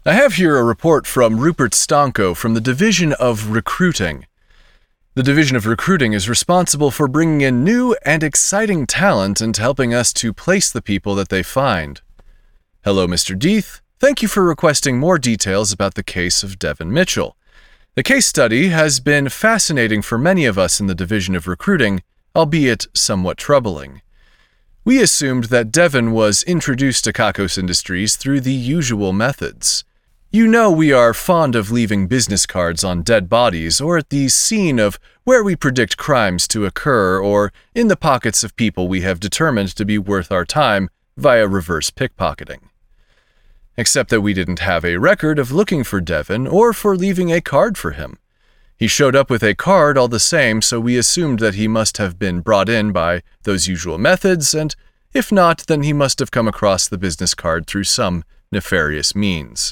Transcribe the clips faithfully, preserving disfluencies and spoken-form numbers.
I have here a report from Rupert Stanko from the Division of Recruiting. The Division of Recruiting is responsible for bringing in new and exciting talent and helping us to place the people that they find. Hello, Mister Deeth. Thank you for requesting more details about the case of Devin Mitchell. The case study has been fascinating for many of us in the Division of Recruiting, albeit somewhat troubling. We assumed that Devin was introduced to Kakos Industries through the usual methods. You know we are fond of leaving business cards on dead bodies or at the scene of where we predict crimes to occur or in the pockets of people we have determined to be worth our time via reverse pickpocketing. Except that we didn't have a record of looking for Devin or for leaving a card for him. He showed up with a card all the same, so we assumed that he must have been brought in by those usual methods, and if not, then he must have come across the business card through some nefarious means.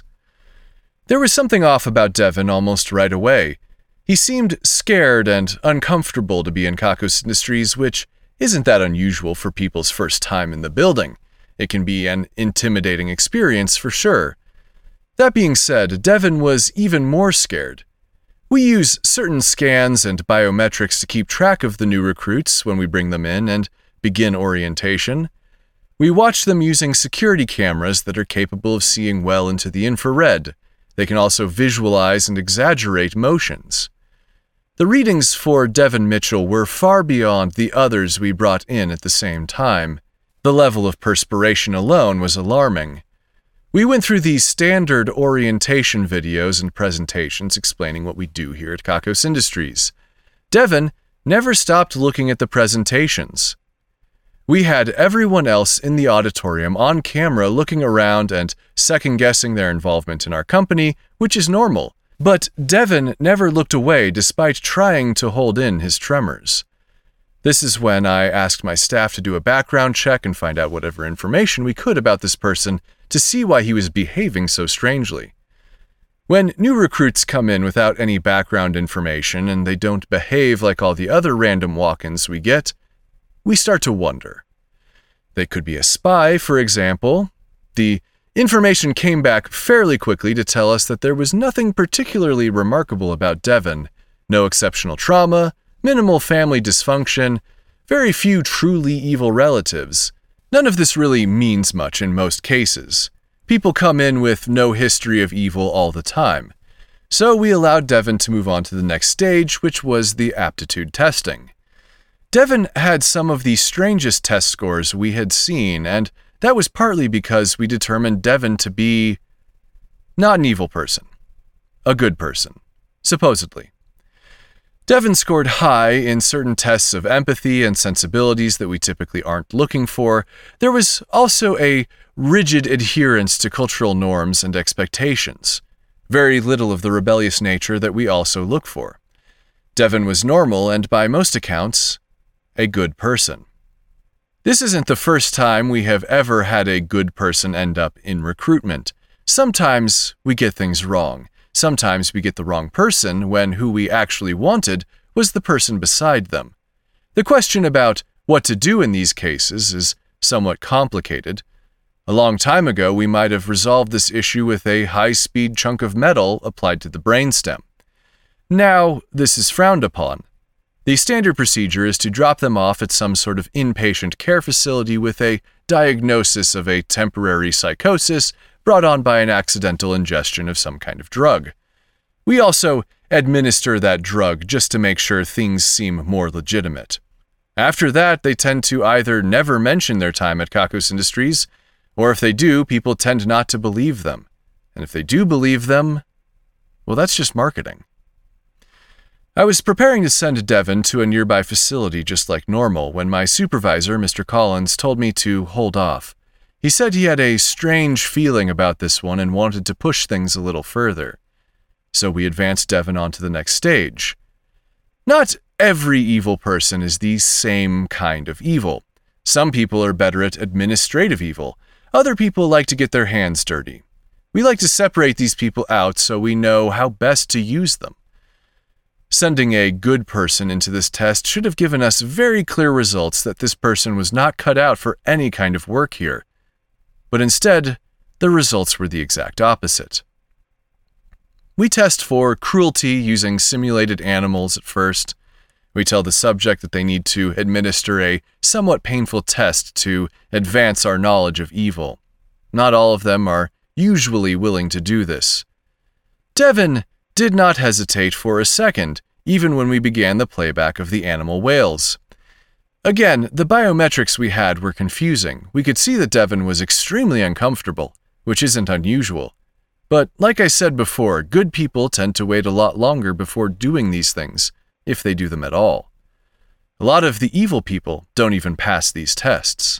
There was something off about Devin almost right away. He seemed scared and uncomfortable to be in Kakos Industries, which isn't that unusual for people's first time in the building. It can be an intimidating experience for sure. That being said, Devin was even more scared. We use certain scans and biometrics to keep track of the new recruits when we bring them in and begin orientation. We watch them using security cameras that are capable of seeing well into the infrared. They can also visualize and exaggerate motions. The readings for Devin Mitchell were far beyond the others we brought in at the same time. The level of perspiration alone was alarming. We went through these standard orientation videos and presentations explaining what we do here at Kakos Industries. Devin never stopped looking at the presentations. We had everyone else in the auditorium on camera looking around and second-guessing their involvement in our company, which is normal. But Devin never looked away despite trying to hold in his tremors. This is when I asked my staff to do a background check and find out whatever information we could about this person to see why he was behaving so strangely. When new recruits come in without any background information and they don't behave like all the other random walk-ins we get, we start to wonder. They could be a spy, for example. The information came back fairly quickly to tell us that there was nothing particularly remarkable about Devin. No exceptional trauma, minimal family dysfunction, very few truly evil relatives. None of this really means much in most cases. People come in with no history of evil all the time. So we allowed Devin to move on to the next stage, which was the aptitude testing. Devin had some of the strangest test scores we had seen, and that was partly because we determined Devin to be not an evil person, a good person, supposedly. Devin scored high in certain tests of empathy and sensibilities that we typically aren't looking for. There was also a rigid adherence to cultural norms and expectations. Very little of the rebellious nature that we also look for. Devin was normal and, by most accounts, a good person. This isn't the first time we have ever had a good person end up in recruitment. Sometimes we get things wrong. Sometimes we get the wrong person when who we actually wanted was the person beside them. The question about what to do in these cases is somewhat complicated. A long time ago, we might have resolved this issue with a high-speed chunk of metal applied to the brainstem. Now, this is frowned upon. The standard procedure is to drop them off at some sort of inpatient care facility with a diagnosis of a temporary psychosis brought on by an accidental ingestion of some kind of drug. We also administer that drug just to make sure things seem more legitimate. After that, they tend to either never mention their time at Kakos Industries, or if they do, people tend not to believe them. And if they do believe them, well, that's just marketing. I was preparing to send Devin to a nearby facility just like normal when my supervisor, Mister Collins, told me to hold off. He said he had a strange feeling about this one and wanted to push things a little further. So we advanced Devin on to the next stage. Not every evil person is the same kind of evil. Some people are better at administrative evil. Other people like to get their hands dirty. We like to separate these people out so we know how best to use them. Sending a good person into this test should have given us very clear results that this person was not cut out for any kind of work here. But instead, the results were the exact opposite. We test for cruelty using simulated animals at first. We tell the subject that they need to administer a somewhat painful test to advance our knowledge of evil. Not all of them are usually willing to do this. Devon did not hesitate for a second, even when we began the playback of the animal whales. Again, the biometrics we had were confusing. We could see that Devon was extremely uncomfortable, which isn't unusual. But like I said before, good people tend to wait a lot longer before doing these things, if they do them at all. A lot of the evil people don't even pass these tests.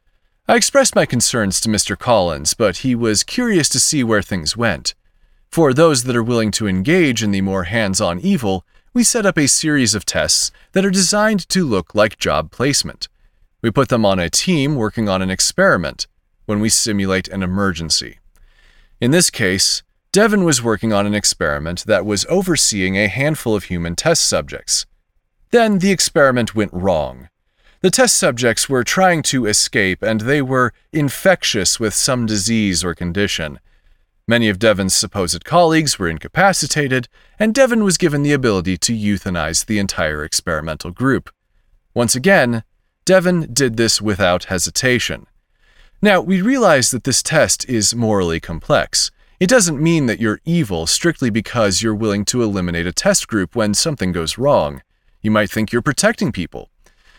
I expressed my concerns to Mister Collins, but he was curious to see where things went. For those that are willing to engage in the more hands-on evil, we set up a series of tests that are designed to look like job placement. We put them on a team working on an experiment when we simulate an emergency. In this case, Devon was working on an experiment that was overseeing a handful of human test subjects. Then the experiment went wrong. The test subjects were trying to escape, and they were infectious with some disease or condition. Many of Devon's supposed colleagues were incapacitated, and Devon was given the ability to euthanize the entire experimental group. Once again, Devon did this without hesitation. Now, we realize that this test is morally complex. It doesn't mean that you're evil strictly because you're willing to eliminate a test group when something goes wrong. You might think you're protecting people.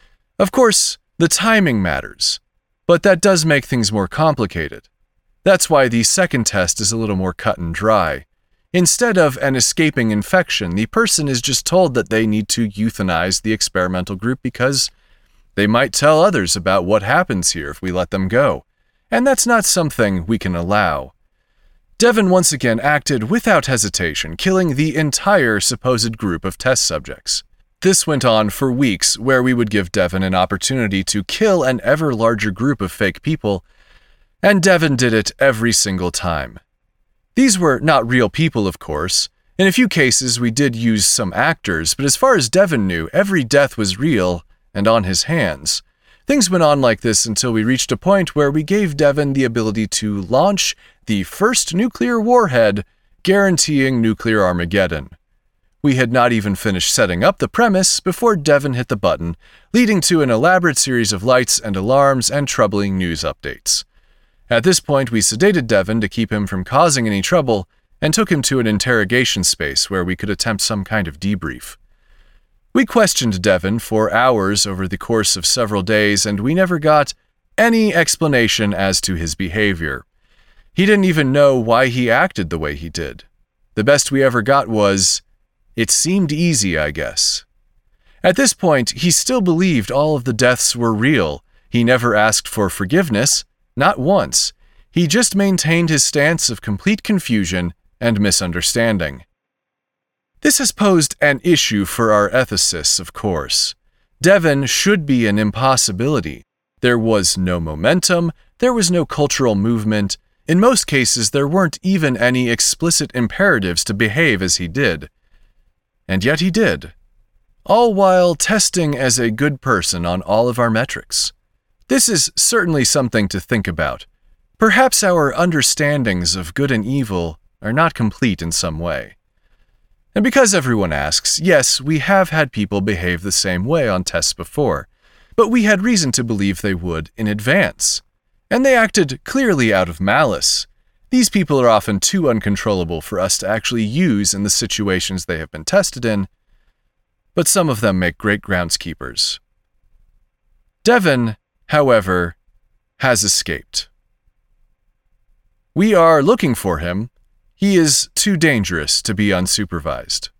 Of course, the timing matters, but that does make things more complicated. That's why the second test is a little more cut and dry. Instead of an escaping infection, the person is just told that they need to euthanize the experimental group because they might tell others about what happens here if we let them go, and that's not something we can allow. Devon once again acted without hesitation, killing the entire supposed group of test subjects. This went on for weeks, where we would give Devon an opportunity to kill an ever larger group of fake people, and Devon did it every single time. These were not real people, of course. In a few cases, we did use some actors, but as far as Devon knew, every death was real and on his hands. Things went on like this until we reached a point where we gave Devon the ability to launch the first nuclear warhead, guaranteeing nuclear Armageddon. We had not even finished setting up the premise before Devon hit the button, leading to an elaborate series of lights and alarms and troubling news updates. At this point, we sedated Devon to keep him from causing any trouble and took him to an interrogation space where we could attempt some kind of debrief. We questioned Devon for hours over the course of several days, and we never got any explanation as to his behavior. He didn't even know why he acted the way he did. The best we ever got was, "It seemed easy, I guess." At this point, he still believed all of the deaths were real. He never asked for forgiveness, not once. He just maintained his stance of complete confusion and misunderstanding. This has posed an issue for our ethicists, of course. Devon should be an impossibility. There was no momentum, there was no cultural movement. In most cases, there weren't even any explicit imperatives to behave as he did. And yet he did. All while testing as a good person on all of our metrics. This is certainly something to think about. Perhaps our understandings of good and evil are not complete in some way. And because everyone asks, yes, we have had people behave the same way on tests before, but we had reason to believe they would in advance. And they acted clearly out of malice. These people are often too uncontrollable for us to actually use in the situations they have been tested in, but some of them make great groundskeepers. Devon, however, has escaped. We are looking for him. He is too dangerous to be unsupervised.